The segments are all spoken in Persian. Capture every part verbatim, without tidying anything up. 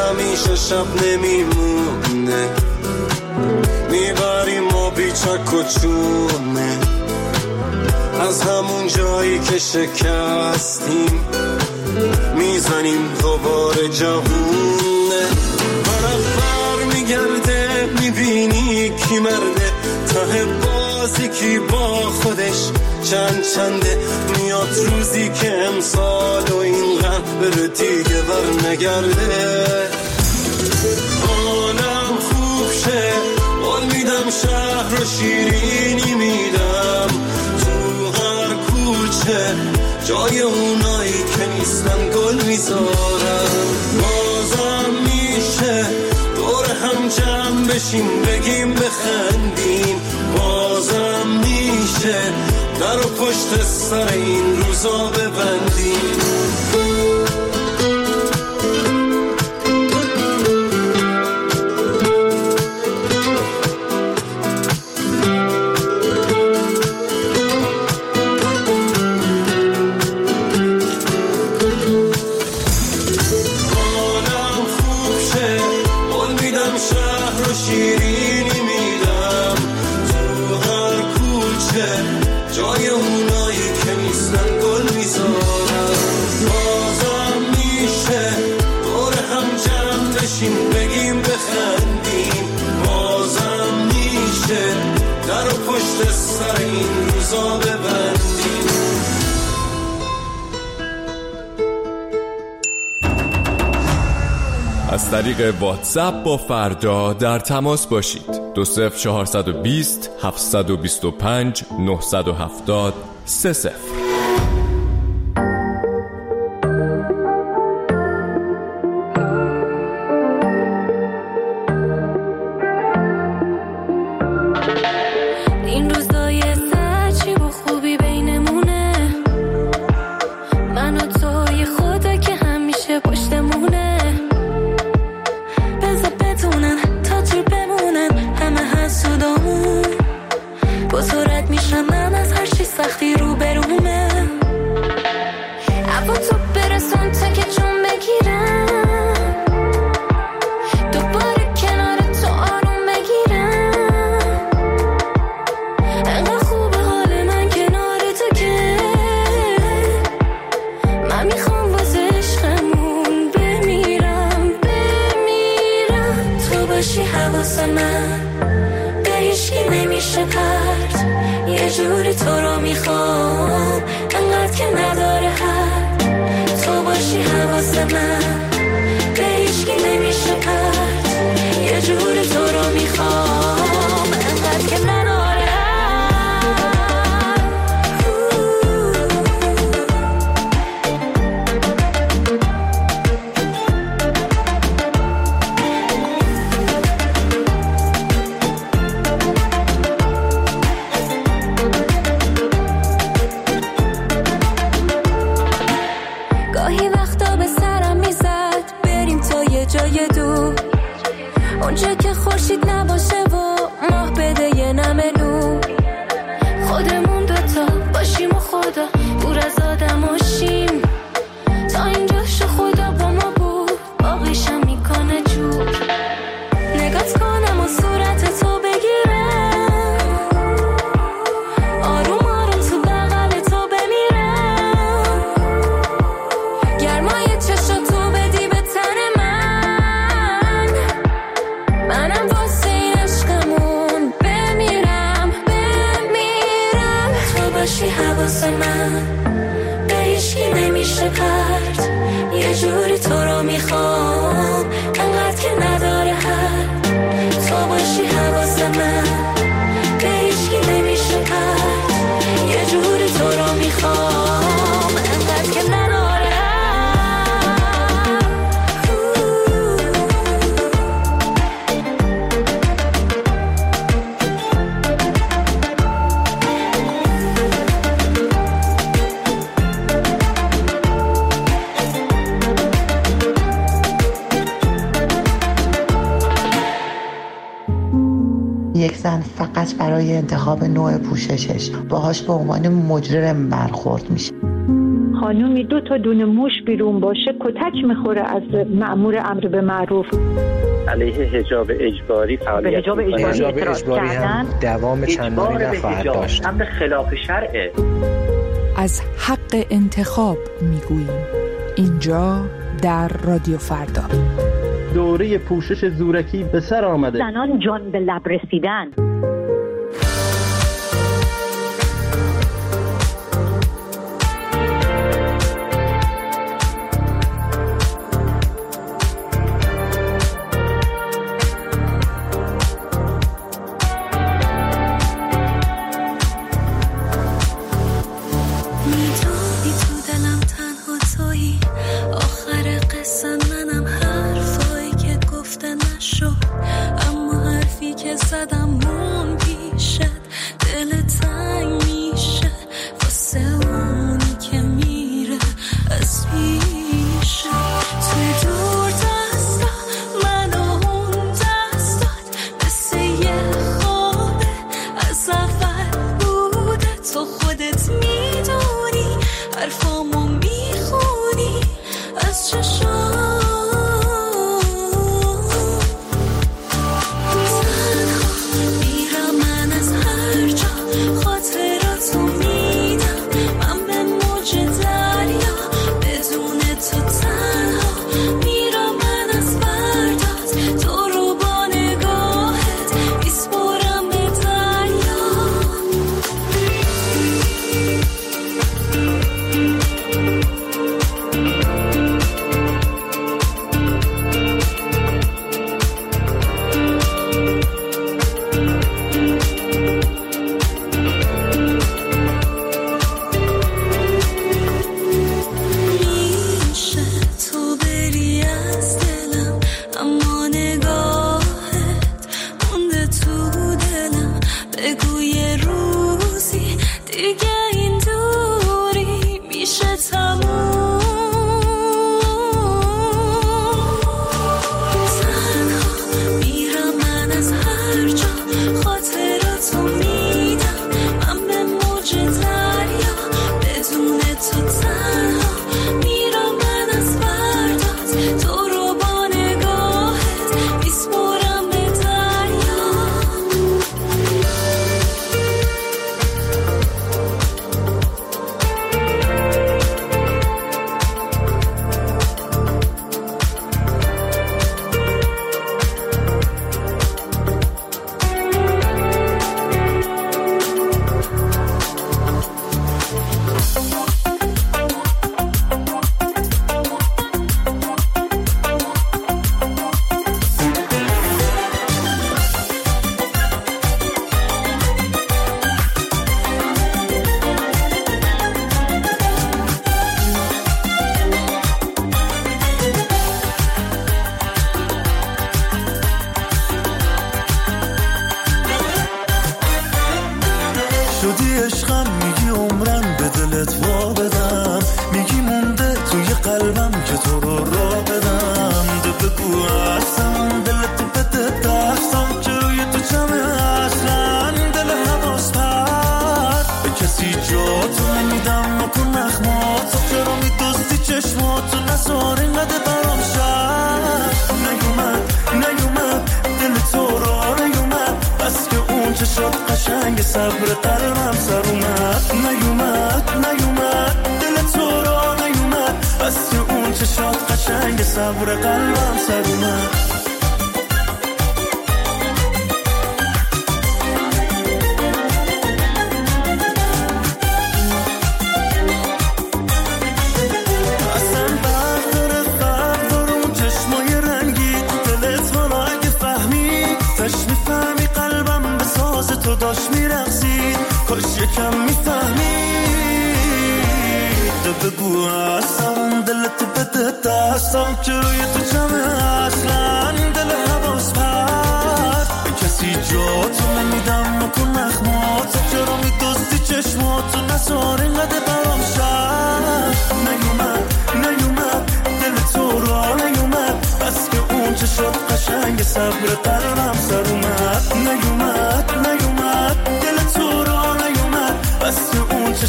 همیشه شب نمیمونه، میبریم ما بیچک و چونه، از همون جایی که شکستیم میزنیم دوباره جوونه. طرف بر میگرده میبینی کی مرده، ته بازی کی با خودش چند چنده. میاد روزی که امسال و این غم بره دیگه بر نگرده. حالم خوب شه قول میدم، شهر و شیرینی میدم، تو هر کوچه جای اونایی که نیستن گل میذارم. بازم میشه دور هم جمع بشیم بگیم بخندیم، بازم میشه در و پشت سر این روزا ببندیم. از طریق واتساپ با فردا در تماس باشید. دو صفر چهارصد و بیست هفتصد و بیست و پنج نهصد و هفتاد سه صفر. این روزای سچی با خوبی بینمونه، من و توی خدا که همیشه پشتمونه. بذار بدونن تا دور بمونن همه حسودامون، با سرعت میشم من از هر چی سختی رو برومه. اما تو برسون تا که جون بگیرم، دوباره کنار تو آروم بگیرم. انقدر خوبه حال من کنار تو که من میخوام واسه عشقمون بمیرم بمیرم. تو باشی حواس من به هیچکی نمیشه پرت، یه جوری تو رو میخوام انقدر که نداره حد. تو باشی حواس من به هیچکی نمیشه پرت، یه جوری تو رو میخوام انقدر که نداره حد. گاهی وقتا به سرم میزد بریم تا یه جای دور، اونجا که خورشید نباشه و ماه بده یه نمه نور. خودمون دوتا باشیم و خدا دور از آدم باشیم، تا اینجا شو خدا با ما بود باقیشم میکنه جور. نگات کنم و صورت تو بگیرم، آروم آروم تو بغل تو بمیرم. گرمای چشم تو بدی به تن من، منم واسه این عشقمون بمیرم بمیرم. تو باشی حواس من به هیچکی نمیشه پرت، یه جوری تو رو میخوام انقدر که نداره حد. تو باشی حواس من به هیچکی نمیشه پرت، یه جوری تو رو میخوام انقدر که نداره حد. یک زن فقط برای انتخاب نوع پوششش باهاش به عنوان مجرم برخورد میشه. خانومی دو تا دونه موش بیرون باشه کتک میخوره از مأمور امر به معروف. علیه حجاب اجباری فعالیت به حجاب اجباری, حجاب اجباری هم دوام چندانی نخواهد داشت. امر خلاف شرعه. از حق انتخاب میگوییم اینجا در رادیو فردا. دوره پوشش زورکی به سر آمده. زنان جان به لب رسیدن.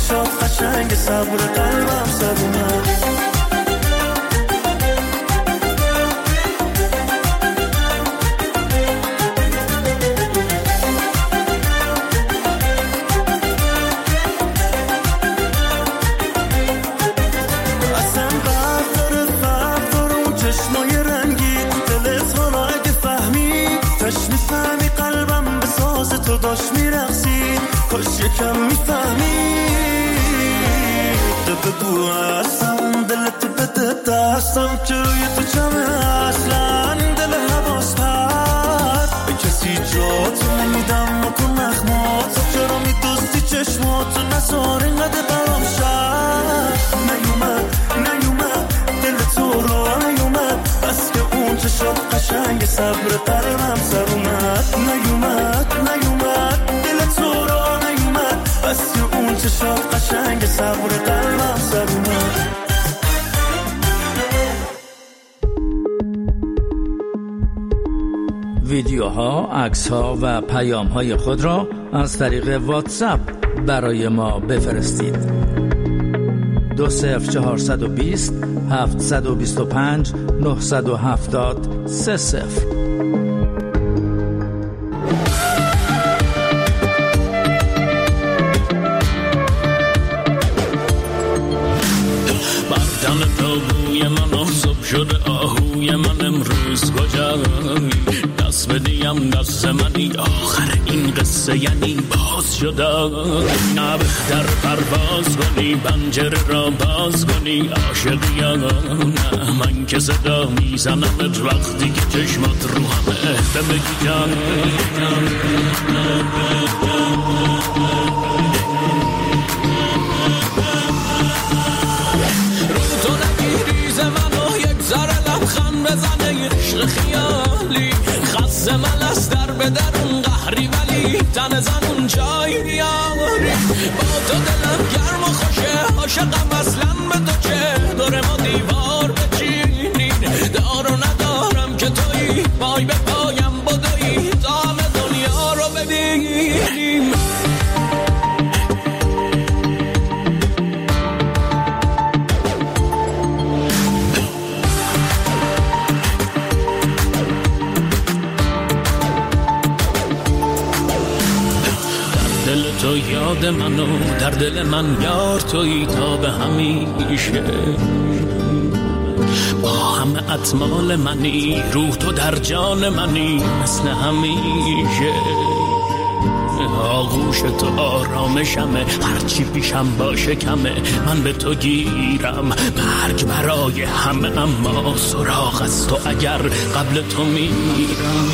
چشات قشنگ صبر قلبم سر اومد. داشت میرقصی کاش یکم میفهمی ده بگو هستم دلت بده دستم که روی تو جمعه اصلا دل حواس پرد به کسی جاتو نمیدم مکن نخماتو چرا میدوستی چشماتو نزار اینقدر برام شد نیومد نیومد دل تو رو نیومد بس که اون چشات قشنگ صبر قلبم سر اومد نیومد نیومد دل تو رو نیومد بس که اون چشات قشنگ صبر قلبم سر اومد. ویدیوها، عکس‌ها و پیام‌های خود را از طریق واتساپ برای ما بفرستید. دو صفر چهارصد و بیست هفتصد و بیست و پنج نهصد و هفتاد سه صفر. بردن تابوی من آسوب شده آهوی من امروز کجایی دست بدیم دست منی آخر این قصه یعنی باز شده نه بهتر پرواز کنی پنجره را باز کنی عاشقی یا نه من که صدا میزنمت وقتی که چشمات رو همه بمگی جان بزنه عشق خیالی خسته من از در به درون قهری ولی تن زنون جای بیاری با تو دلم گرم و خوشه عاشقم اصلا به تو چه دور ما دیوار بچینین دارو ندارم که تویی پای به پایم بدویی تا همه دنیا رو ببینیم. تو یاد منو در دل من یار تویی تا به همیشه با همه اطمال منی روح تو در جان منی مثل همیشه آغوش تو آرامشمه هرچی پیشم باشه کمه من به تو گیرم مرگ برای همه اما سراغ از تو اگر قبل تو میرم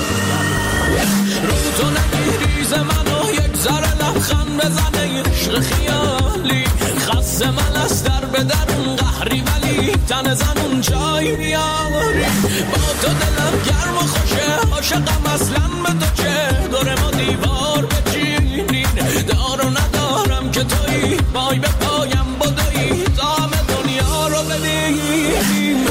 رو تو نگیری ز منو یک ذره لبخند بزنه عشق خیالی خسته من از در به درون قهری ولی تن زنون جای بیاری با تو دلم گرم و خوشه عاشقم اصلا به تو چه دور ما دیوار بچینین دارو ندارم که تویی پای به پایم بدویی تا همه دنیا رو ببینیم.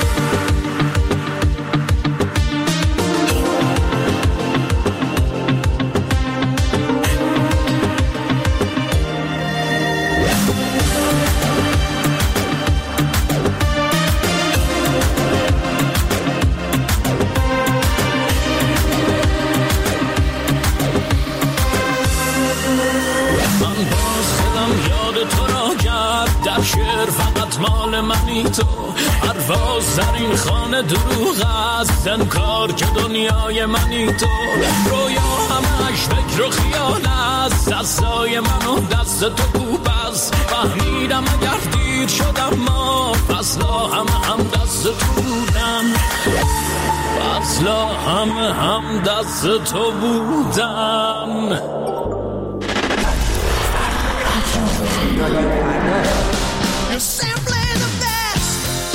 شعر فقط مال منی تو پرواز در این خانه دروغ است انکار که دنیای منی تو رویا همش فکر و خیال است دستای منو دست تو کوب است فهمیدم اگر دیر شدم ما فصلا همه هم دست تو بودن فصلا همه هم دست تو بودن. You're simply the best.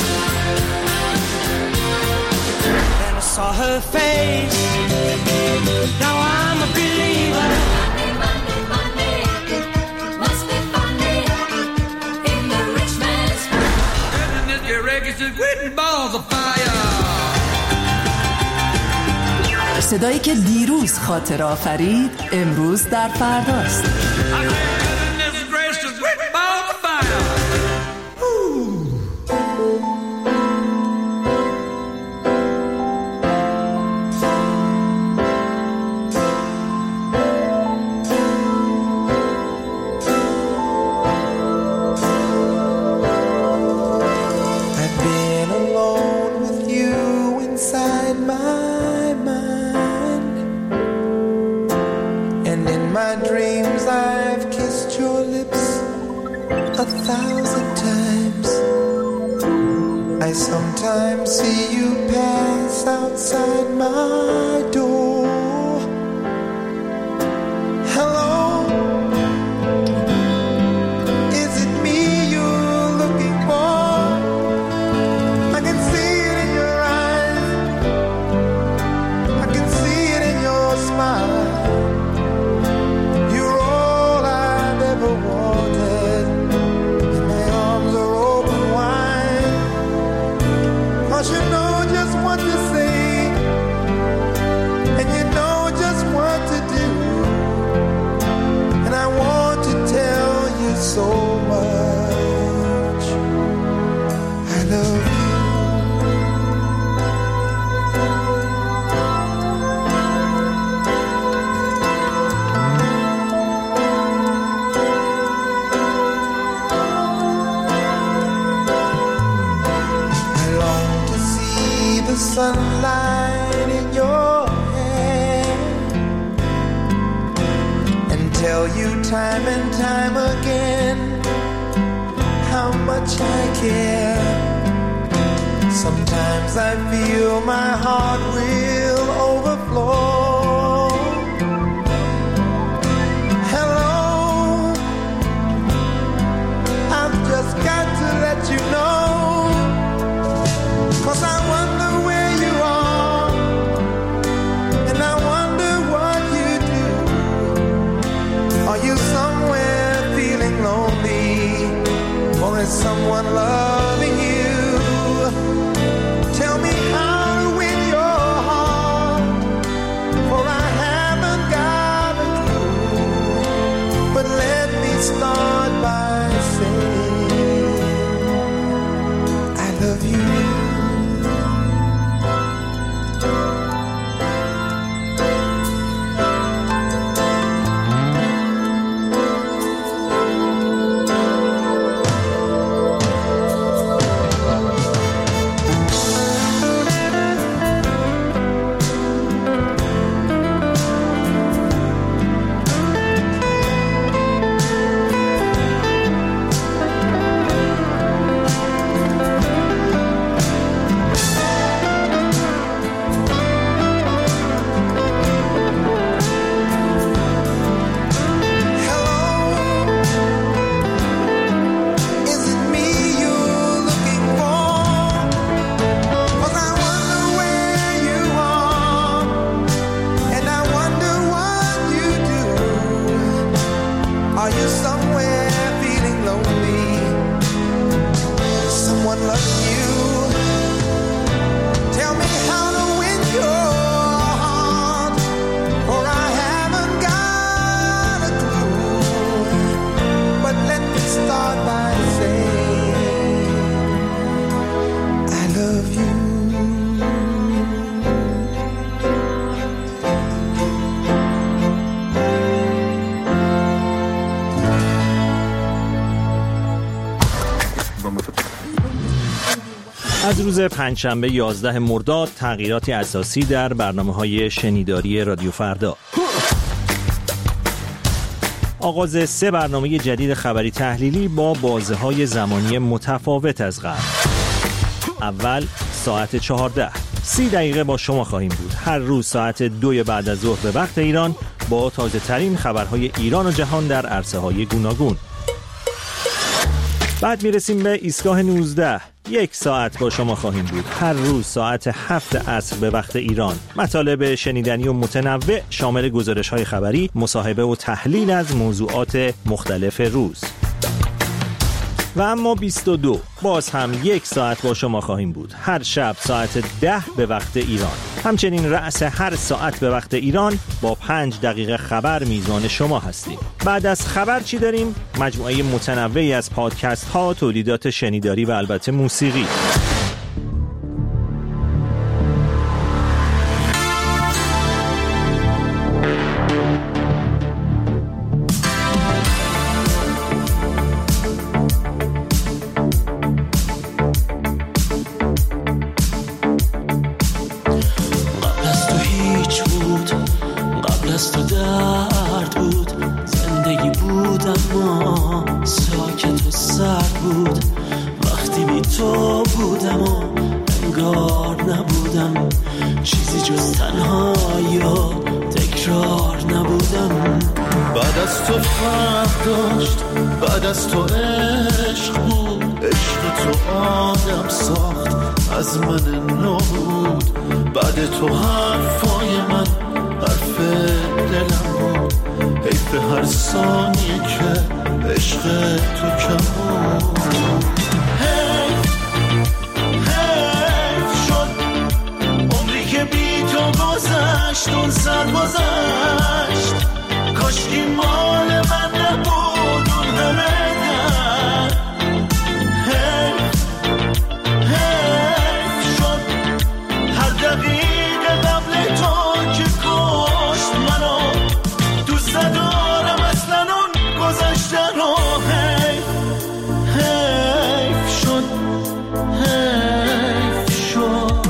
Then I saw her face. Now I'm a believer. Monday, Monday, Monday. Must be Monday in the rich man's house. And this your reggae is written balls of fire. صدایی که دیروز خاطر آفرید امروز در فرداست. my mind, and in my dreams I've kissed your lips a thousand times. I sometimes see you pass outside my door. Hello, is it me you're looking for? I can see it in your eyes, I can see it in your smile. You're all I've ever wanted, and my arms are open wide. 'Cause you know just what to say, and you know just what to do, and I want to tell you so much. I love you. I long to see the sunlight in your hair and tell you time and time again how much I care. Sometimes I feel my heart will overflow. Hello, I've just got to let you know, 'cause I wonder where you are, and I wonder what you do. Are you somewhere feeling lonely, or is someone loving you? Tell me how to win your heart, for I haven't got a clue. But let me start by saying I love you. از روز پنجشنبه یازده مرداد تغییراتی اساسی در برنامه‌های شنیداری رادیو فردا. آغاز سه برنامه جدید خبری تحلیلی با بازه‌های زمانی متفاوت از قبل. اول ساعت چهارده، سی دقیقه با شما خواهیم بود. هر روز ساعت دو بعد از ظهر به وقت ایران با تازه ترین خبرهای ایران و جهان در عرصه‌های گوناگون. بعد میرسیم به ایستگاه نوزده. یک ساعت با شما خواهیم بود. هر روز ساعت هفت عصر به وقت ایران. مطالب شنیدنی و متنوع شامل گزارش‌های خبری، مصاحبه و تحلیل از موضوعات مختلف روز. و اما بیست و دو باز هم یک ساعت با شما خواهیم بود. هر شب ساعت ده به وقت ایران. همچنین رأس هر ساعت به وقت ایران با پنج دقیقه خبر میزبان شما هستیم. بعد از خبر چی داریم؟ مجموعه متنوعی از پادکست ها، تولیدات شنیداری و البته موسیقی. بود، قبل از تو درد بود، زندگی بود اما ساکت و سرد بود. وقتی بی تو بودم و انگار نبودم، چیزی جز تنهایی و تکرار نبودم. بعد از تو فرق داشت، بعد از تو عشق بود، عشق تو آدم ساخت از من نو بود. بعد تو حرفای من حرف دلم بود، حیف هر ثانیه که عشق تو کم بود. حیف حیف شد عمری که بی تو گذشت، اون سر گذشت، کاشکی مال من نبود اون همه در. حیف حیف شد هر دقیقه قبل تو که کشت منو، دوست ندارم اصلا اون گذشته رو. حیف حیف شد حیف شد.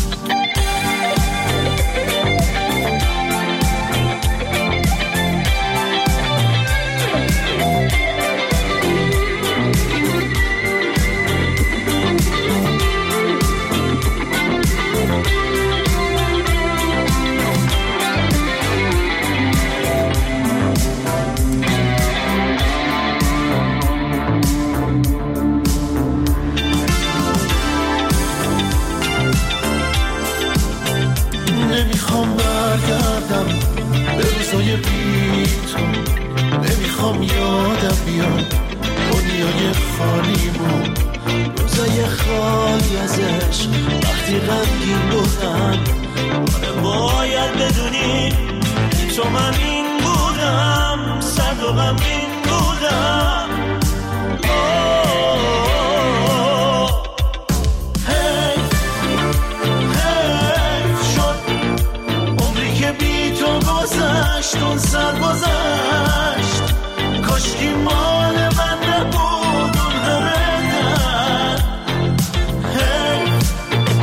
نمیخوام برگردم به روزای بی تو، نمیخوام یادم بیاد دنیای خالیمون، روزای خالی از عشق وقتی غمگین بودم. آره باید بدونی تو من این بودم، سرد و غمگین بودم. گذشت اون سر گذشت، کاشکی مال من نبود اون همه در. حیف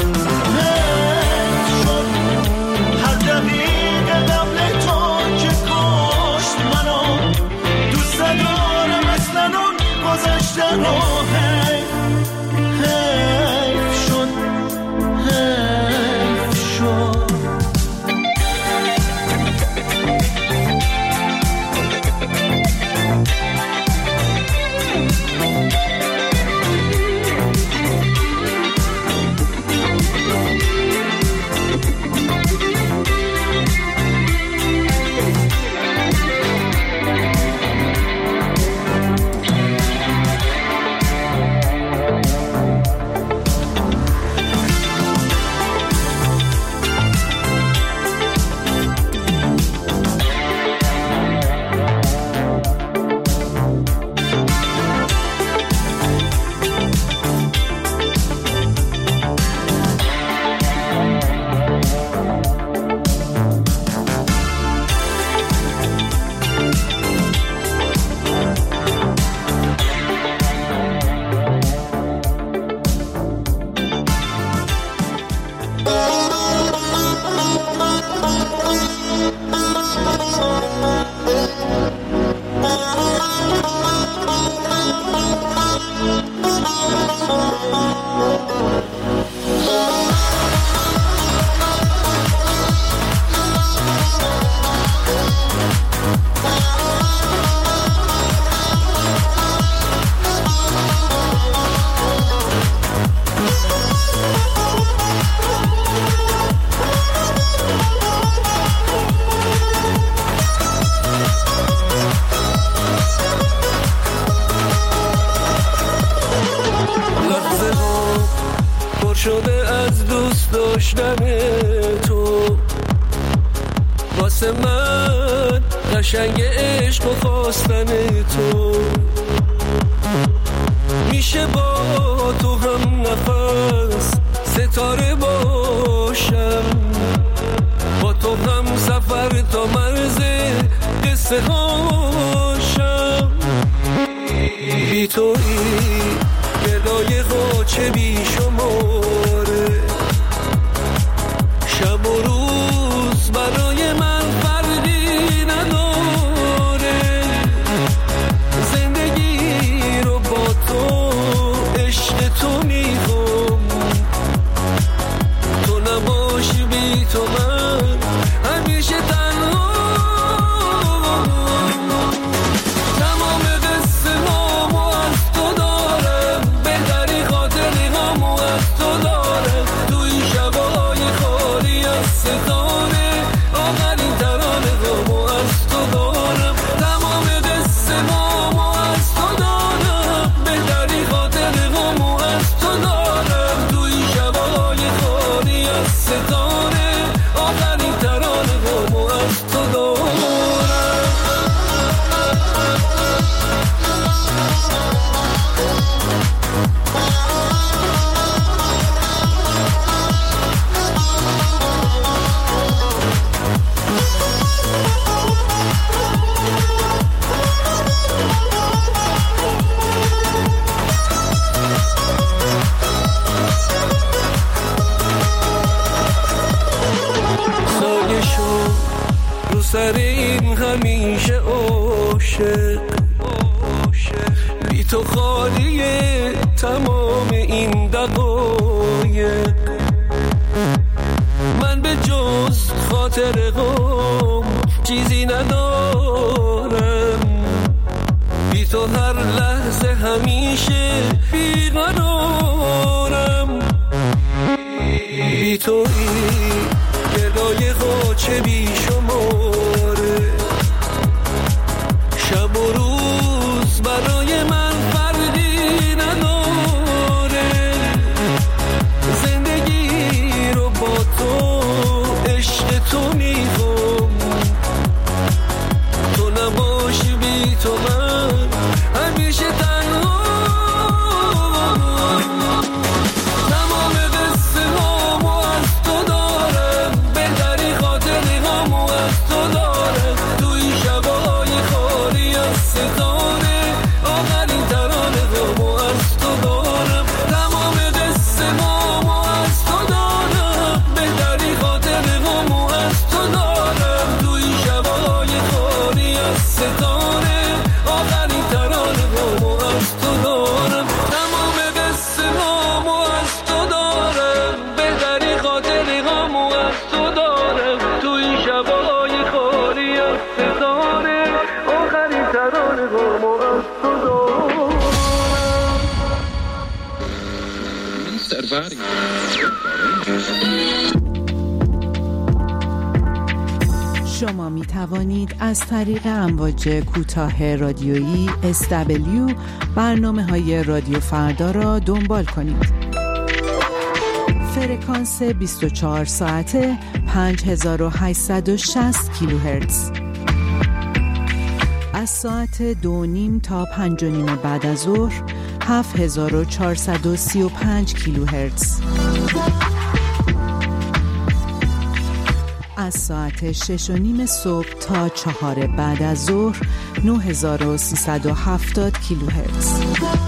حیف شد هر دقیقه قبل تو که کشت منو، دوست ندارم اصلا اون گذشته رو. حیف حیف شد حیف شد. شده از دوست داشتن تو، واسه من قشنگ عشق و خواستن تو. میشه با تو هم نفس ستاره باشم، با تو هم سفر تا مرز قصه هاشم. بی تویی گدای غاچه بی شماره، شب و روز برای سر این همیشه عاشق، بی تو خالیه تمام این دقایق. من به جز خاطر غم چیزی ندارم، بی تو هر لحظه همیشه بیقرارم. بی تو این گدای غاچه بی شماره، شب و روز برای من فرقی نداره. زندگی رو با تو عشق تو میخوام، تو نباشی بی تو من همیشه تنها. تمام قصه هامو از تو دارم، بهتری خاطری هامو از تو دارم. توی شبای خالی از ستاره، آخرین ترانه هامو از تو دارم. تمام قصه هامو از تو دارم، بهتری خاطری هامو از تو دارم. توی شبای خالی از ستاره، آخرین ترانه هامو از تو دارم. تمام قصه هامو از تو دارم، بهتری خاطری هامو از تو دارم. توی شبای خالی از ستاره، آخرین ترانه هامو از تو دارم. شما می توانید از طریق امواج کوتاه رادیویی اس دبلیو برنامه‌های رادیو فردا را دنبال کنید. فرکانس بیست و چهار ساعته پنج هزار و هشتصد و شصت کیلوهرتز. از ساعت دو نیم تا پنج و نیم بعد از ظهر هفت هزار و چهارصد و سی و پنج کیلوهرتز. از ساعت شش و نیم صبح تا چهار بعد از ظهر نه هزار و سیصد و هفتاد کیلوهرتز.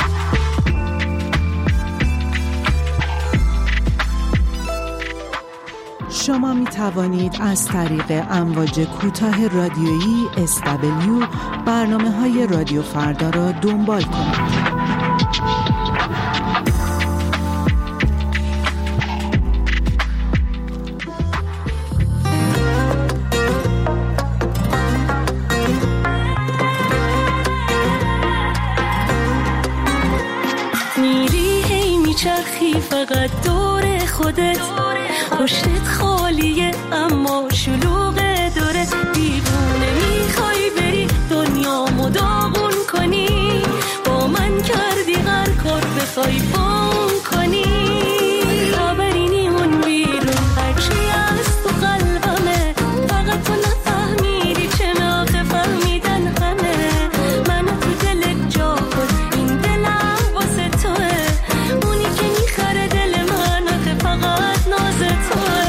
شما می توانید از طریق امواج کوتاه رادیویی اس دبلیو برنامه‌های رادیو فردا را دنبال کنید. فقط دور خودت، پشتت خالیه اما شلوغه دورت. دیوونه میخوای بری دنیامو داغون کنی، با من کردی هر کار بخوای بام کنی. خبری اون بیرون هرچی از تو قلبمه، فقط تو نفهمیدی چه آخه فهمیدن همه. منو تو دلت جا کن، این دلم واسه توه. اونی که میخره دل من آخه فقط ناز توه.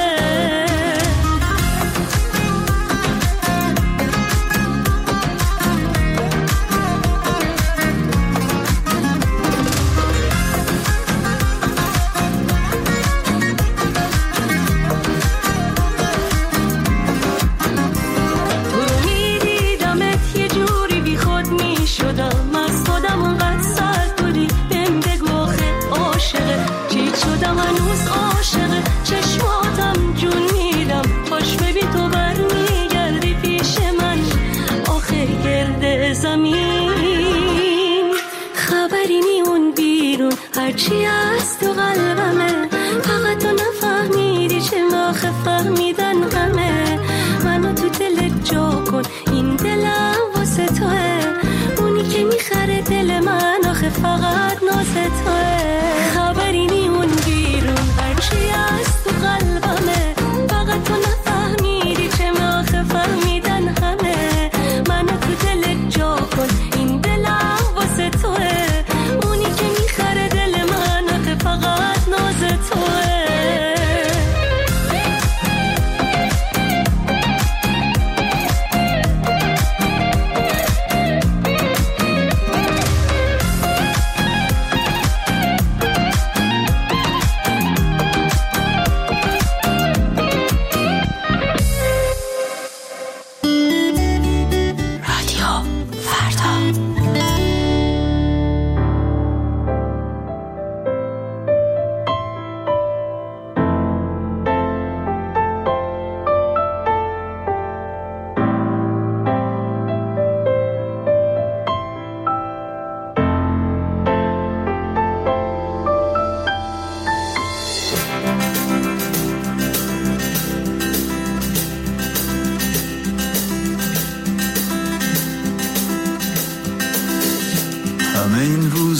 هنوز عاشقه چشماتم جون میدم، خوش ببین تو برمیگردی پیش من آخر گرد زمین. خبری نی اون بیرون هرچی از تو قلبمه، فقط تو نفهمیدی چه آخه فهمیدن همه. منو تو دلت جا کن، این دلم واسه توه. اونی که میخره دل من آخه فقط ناز توه. خبری نی اون بیرون هرچی از تو قلبمه، فقط تو نفهمیدی چه آخه فهمیدن همه. منو تو دلت جا کن، این دلم واسه توه. اونی که میخره دل من آخه فقط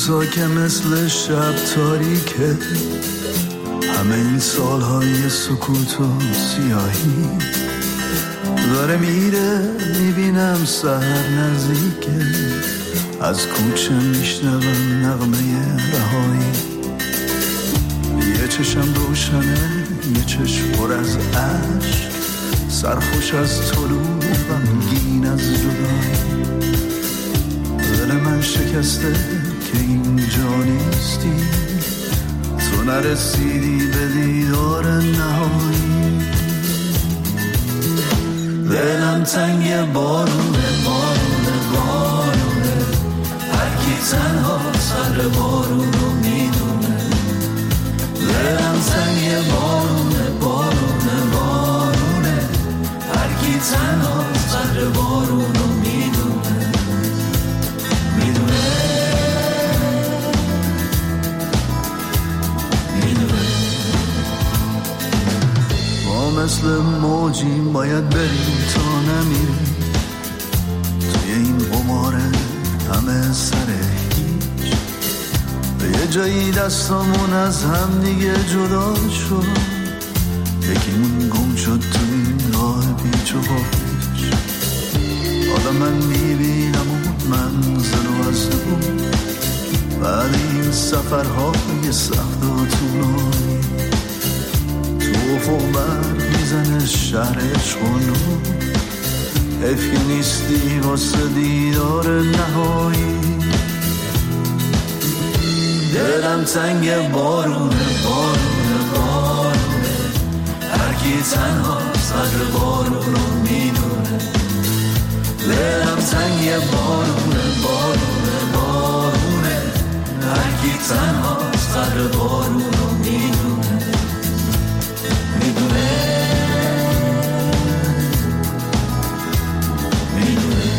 کوتاه که مثل شب تاریکه، همه این سالهای سکوت و سیاهی داره میره، میبینم سحر نزدیکه، از کوچه میشنوم نغمه رهایی. یه چشم روشنه، یه چشم پر از عشق، سرخوش از طلوع و غمگین از جدایی. دل من شکسته که اینجا نیستی، تو نرسیدی به دیدار نهایی. دلم تنگ بارونه بارونه بارونه، هر کی تنها سر بارون رو میدونه. دلم تنگ بارونه بارونه بارونه، هر کی تنها سر بارون رو میدونه میدونه میدونه. ما مثل موجیم باید بریم تا نمیریم، توی این قماره همه سر هیچ. به یه جایی دستامون از هم دیگه جدا شد، یکیمون گم شد تو این راه پیچ و پاپیچ. حالا من میبینم اون منزل و از دور، بعد این سفرهای سخت و طولانی. تو افق برق میزنه شهر عشق و نور، حیف که نیستی واسه دیدار نهایی. دلم تنگ بارونه بارونه بارونه، هر کی تنها صدر بارون رو میدونه. دلم تنگ بارونه بارونه بارونه، هر کی تنها صدر بارون رو میدونه میدونه میدونه.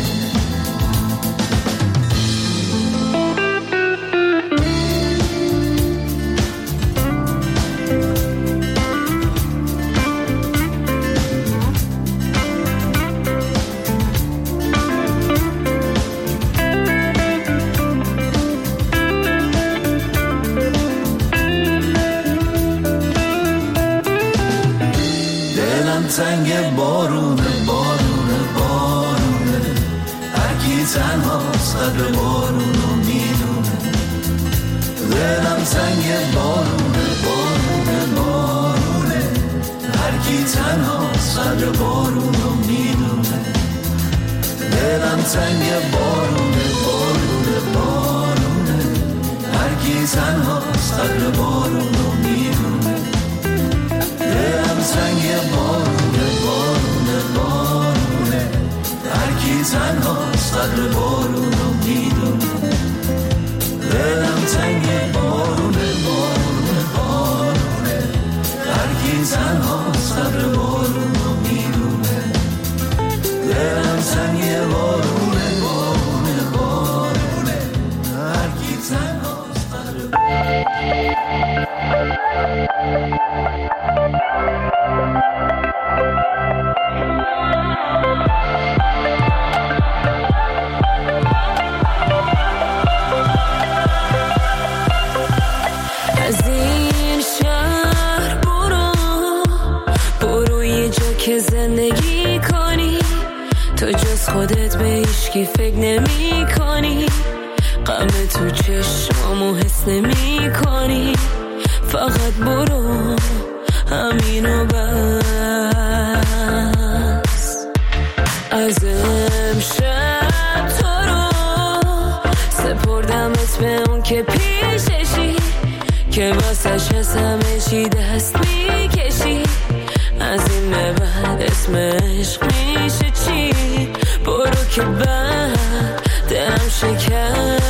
تنگ بارونه بارونه بارونه، هر کی تنها صدر بارون رو میدونه. دلم تنگ بارونه بارونه بارونه، هر کی تنها صدر بارون رو میدونه. دلم تنگ بارونه بارونه بارونه، هر کی تنها صدر بارون رو میدونه. دلم تنگ بارونه بارونه بارونه، هر کی تنها صدر بارون رو میدونه. دلم تنگ بارونه بارونه بارونه، هر کی تنها صدر بارون رو میدونه. دلم تنگ بارونه بارونه بارونه، هر کی تنها صدر بارون. از این شهر برو برو یه جا که زندگی کنی، تو جز خودت به هیچکی فکر نمی کنی، غم تو چشمامو حس نمی کنی. فقط برو همینو بس. از امشب تو رو سپردمت به اون که پیششی، که واسش از همه چی دست میکشی. از این به بعد اسم عشق میشه چی؟ برو که بعد دلم شکست.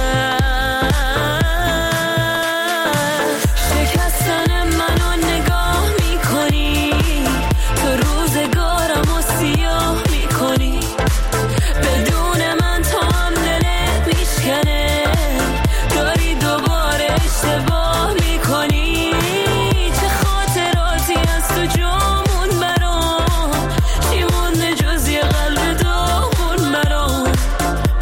شکستن منو نگاه میکنی، تو روزگارم و سیاه میکنی. بدون من تو هم دلت میشکنه، داری دوباره اشتباه میکنی. چه خاطراتی از تو جامون برام، چی مونده جز یه قلب داغون برام.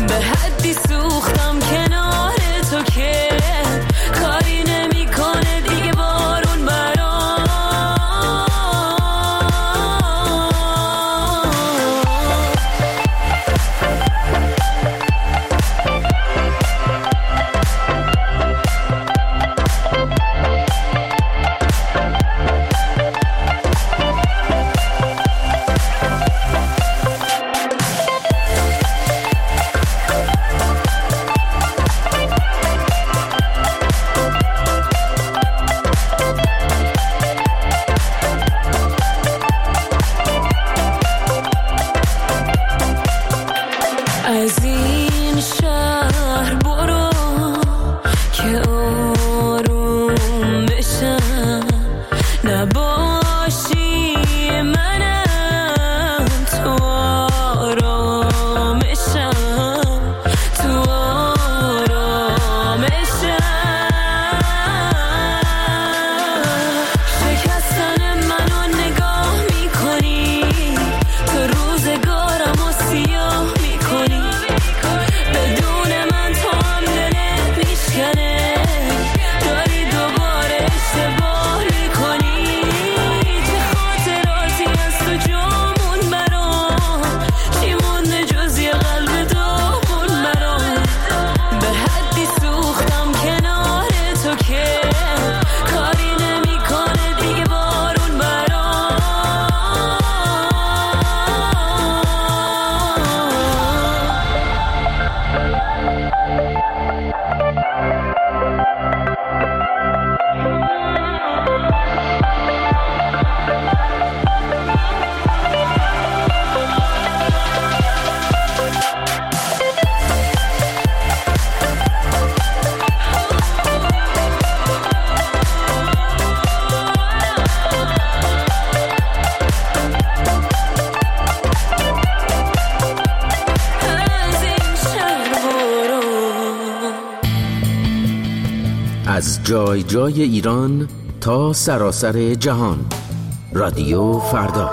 جای جای ایران تا سراسر جهان. رادیو فردا.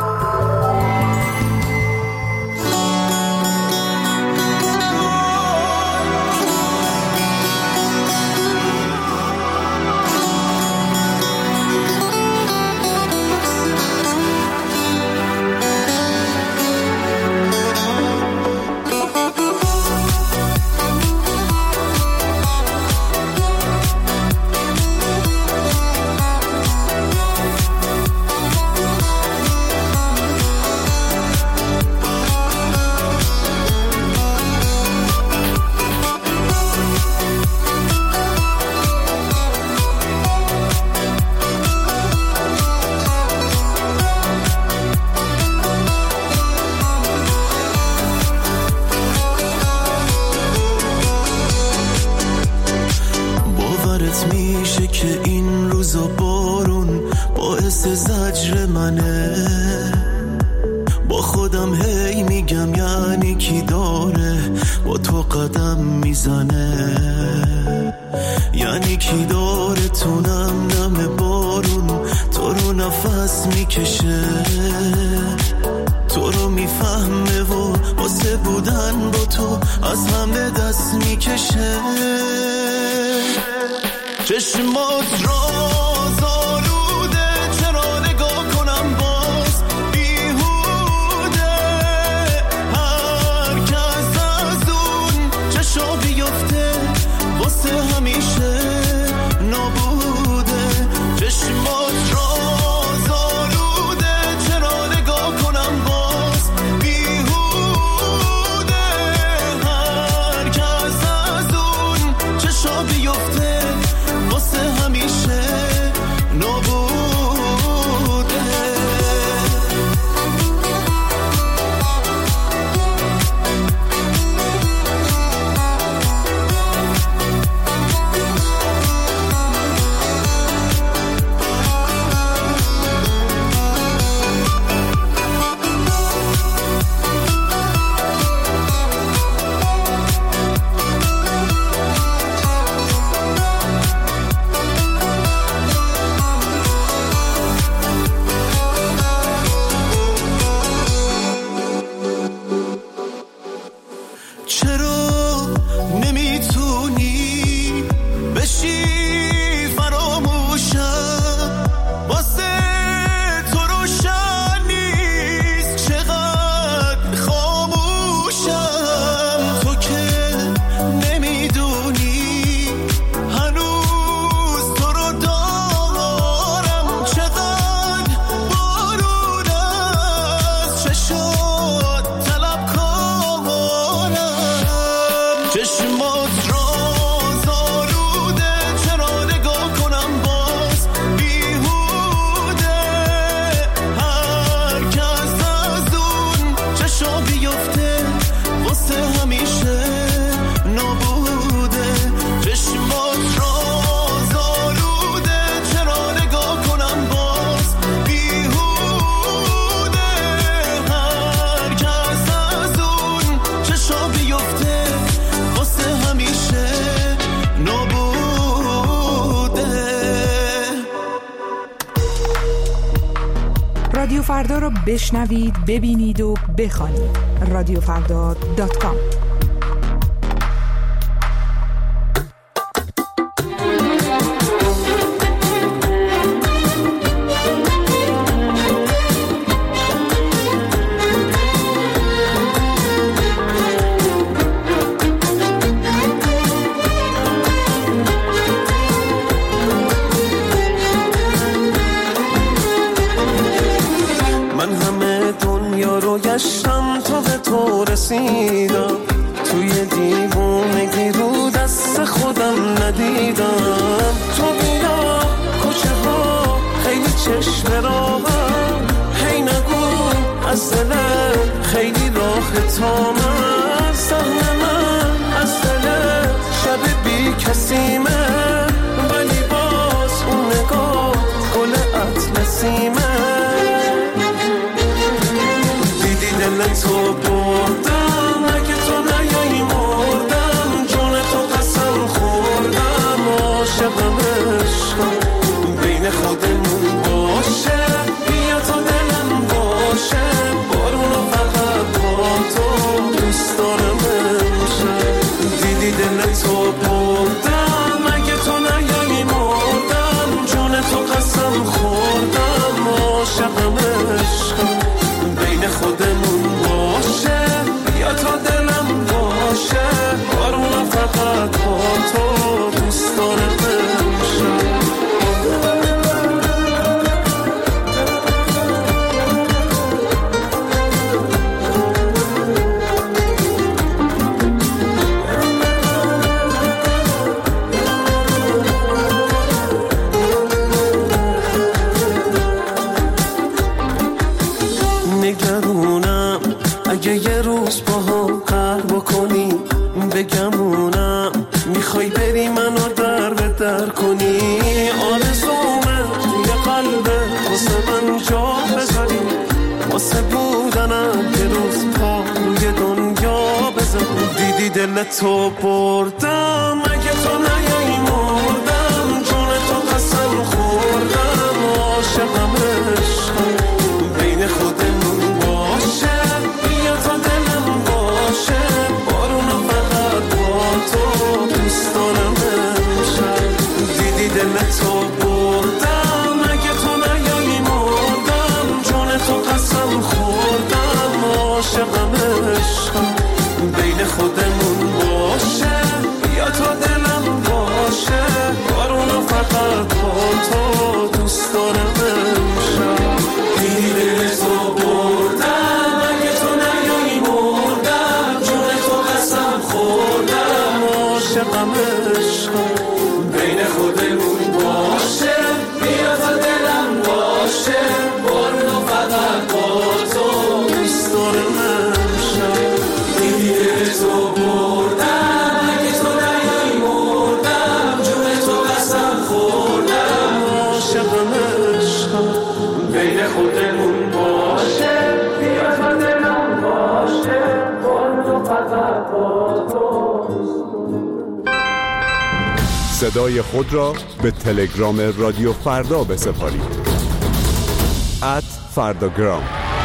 میشه که این روزا بارون باعث زجر منه، با خودم هی میگم یعنی کی داره با تو قدم میزنه، یعنی کی داره تو نم نم بارون تو رو نفس میکشه، تو رو میفهمه و واسه بودن با تو از همه دست میکشه. چشمات راز آلوده چرا نگاه کنم باز بیهوده، هر کس از اون چشا بیفته واسه همیشه نابوده. چشمات راز آلوده چرا نگاه کنم باز بیهوده، هر کس از اون چشا بیفته واسه همیشه نابوده. رادیو فردا رو بشنوید، ببینید و بخوانید. رادیو فردا دات کام. گشتم تا به تو رسیدم، توی دیوونگی رو دست خودم ندیدم. تو بیا کوچه ها خیلی چشم راهم، هی نگو از دلت خیلی راه تا من، سهم من از دلت شب بی کسیمه، ولی باز اون نگاه گل اطلسیمه. دل تو بردم اگه تو نیایی مردم، جون تو قسم خوردم عاشقم بگمونم اگه یه روز با هم قهر بکنی بگمونم میخوای بری منو در به در کنی آرزومه توی قلبه واسه من جا بذاری واسه بودنم یه روز پا روی دنیا بذار دیدی دلتو بردم اگه تو نیایی مردم جون تو قسم خوردم عاشقم عشقم بین خودمون باشه بیا تا دلم باشه بارونو فقط با تو دوست دارم امشب دیدی دلتو بردم اگه تو نیایی مردم جون تو قسم خوردم عاشقم عشقم بین خودمون باشه بیا تا دلم باشه بارونو فقط با تو دوست دارم امشب دیدی دلتو بردم اگه تو نیایی مردم جون تو قسم خوردم عاشقم عشقم بین خودمون باشه بیا تا دلم باشه بارونو فقط با تو دوست دارم امشب دیدی دلتو بردم اگه تو نیایی مردم جون تو قسم خوردم عاشقم عشقم بین خودمون باشه بیا تا دلم باشه بارونو فقط با تو صدای خود را به تلگرام رادیو فردا بسپارید ات فرداگرام.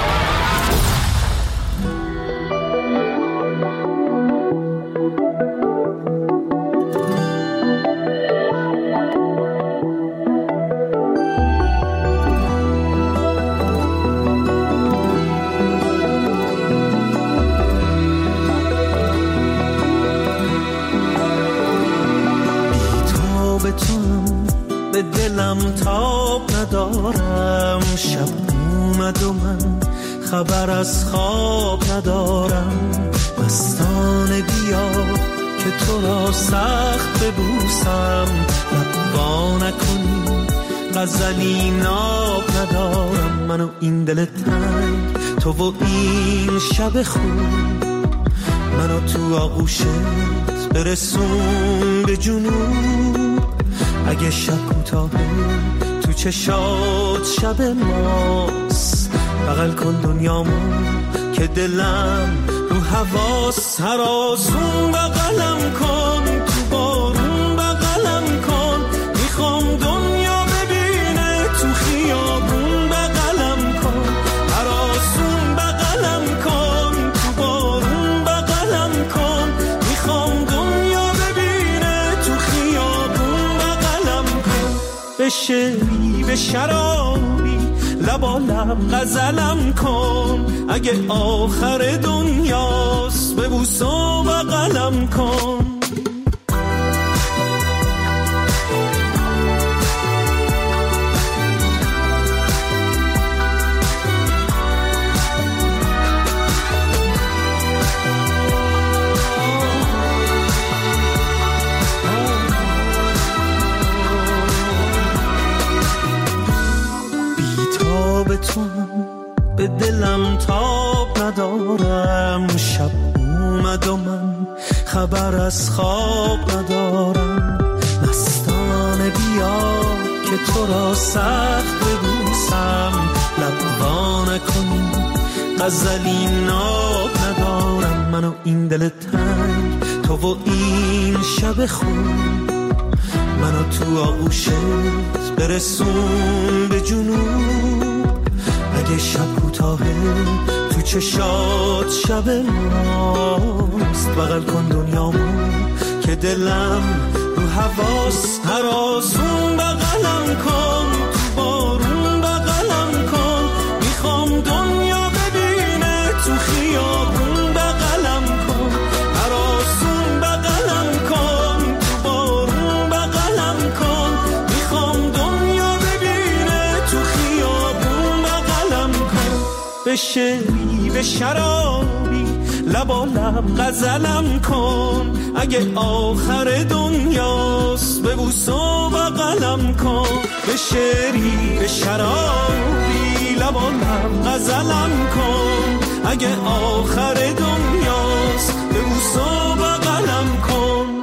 به دلم تاب ندارم شب اومد و من خبر از خواب ندارم مستانه بیا که تو را سخت ببوسم لبا نکنی غزلی ناب ندارم منو این دل تنگ تو و این شب خوب منو تو آغوشت برسون به جنوب اگه شب کوتاهه تو چشات شب ماست بغل کن دنیامو که دلم رو حواس هر آسون بغلم کن تو بارون بغلم کن میخوام دنیا ببینه تو خیابون بغلم کن هر آسون بغلم کن تو بارون بغلم کن میخوام دنیا ببینه تو خیابون بغلم کن به شعری به شرابی لبا لب غزلم کن اگه آخر دنیاست ببوس و بغلم کن به دلم تاب ندارم شب اومد و من خبر از خواب ندارم مستانه بیا که تو را سخت ببوسم لبا نکنی غزلی ناب ندارم منو این دل تنگ تو و این شب خوب منو تو آغوشت برسون به جنوب اگه شب کوتاهه تو چشات شب ماست بغل کن دنیامو که دلم رو حواس هر آسون بغلم کن تو بارون بغلم کن میخوام دنیا ببینه تو خیابون بغلم کن هر آسون بغلم کن تو بارون بغلم کن میخوام دنیا ببینه تو خیابون بغلم کن به شعری به شرابی لبا لب غزلم کن اگه آخر دنیاست ببوس و بغلم کن به شعری به شرابی لبا لب غزلم کن اگه آخر دنیاست ببوس و بغلم کن.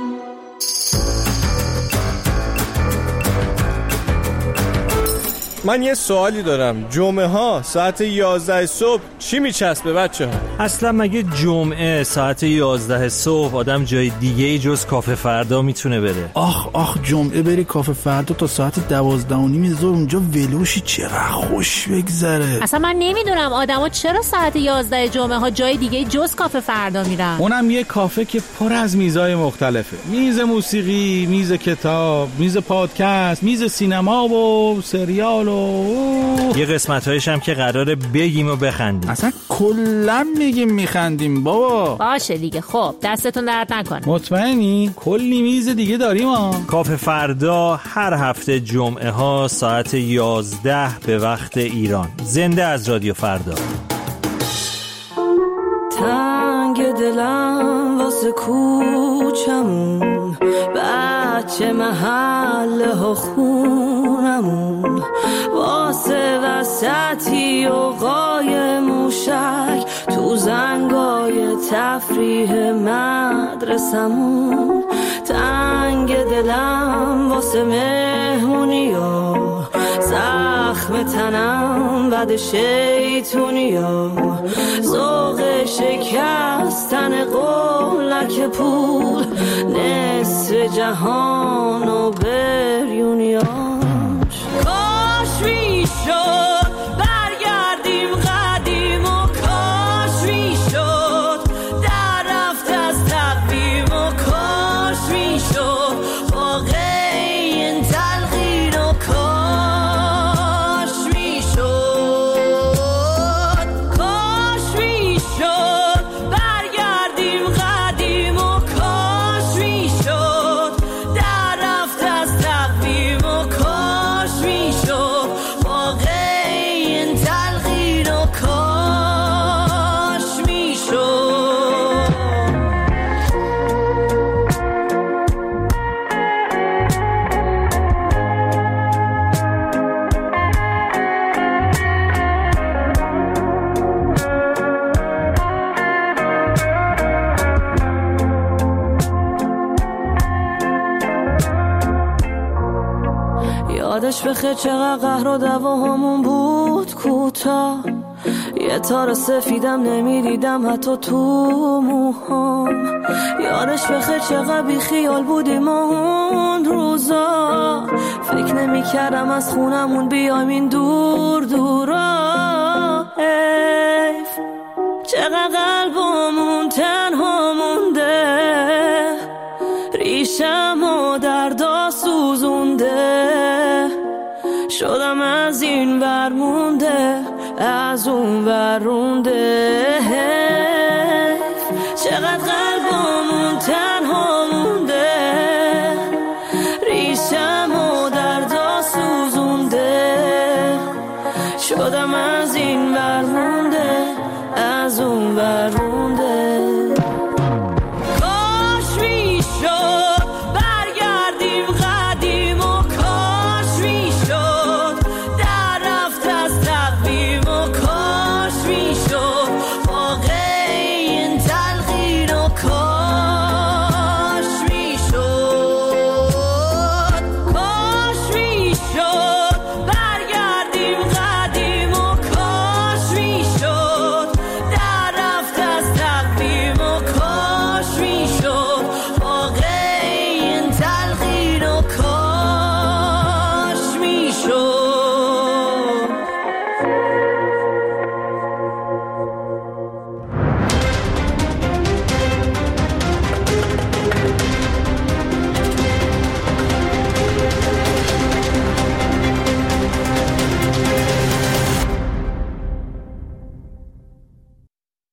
من یه سوالی دارم، جمعه ها ساعت یازده صبح چی میچسبه بچه ها؟ اصلا مگه جمعه ساعت یازده صبح آدم جای دیگه ای جز کافه فردا میتونه بره؟ آخ آخ جمعه بری کافه فردا تا ساعت دوازده و نیم ظهر اونجا ولوشی چقدر خوش بگذره. اصلا من نمیدونم آدما چرا ساعت یازده جمعه ها جای دیگه جز کافه فردا میرن. اونم یه کافه که پر از میزای مختلفه، میز موسیقی، میز کتاب، میز پادکست، میز سینما و سریال و یه قسمت‌هایش هم که قراره بگیم و بخندیم. اصلا کلا میگیم میخندیم بابا. باشه دیگه، خب دستتون درد نکنه. مطمئنی؟ کلی میز دیگه داریم ها. کافه فردا هر هفته جمعه ها ساعت یازده به وقت ایران. زنده از رادیو فردا. تنگ دلم واسه کوچمون، بچه محله ها خونمون، واسه وسطی و قای موشک تو زنگای تفریح مدرسمون. تنگ دلم واسه مهمونیا، زخم تنم بد شیطونیا، ذوق شکستن قولک پول، نصف جهان و بریونیاش. کاش میشد برگردیم قدیم و کاش میشد در رفت از تقویم و کاش میشد واقع این تلقین و کاش میشد کاش میشد برگردیم قدیم و کاش میشد در رفت از تقویم و کاش میشد واقع این تلقین و کاش میشد. یادش بخیر چقدر قهر و دعواهامون بود کوتاه، یه تار سفیدم نمیدیدم حتی تو موهام. یادش بخیر چقدر بی خیال بودیم اون روزا، فکر نمی کردم از خونمون بیایم این دور دورا. حیف چقدر قلبمون تنها مونده، ریشم و دردا سوزونده، شدم از این ور مونده از اون ور رونده. چقدر قلبمون تنها مونده، ریشم و دردا سوزونده، شدم از این ور مونده از اون ور رونده.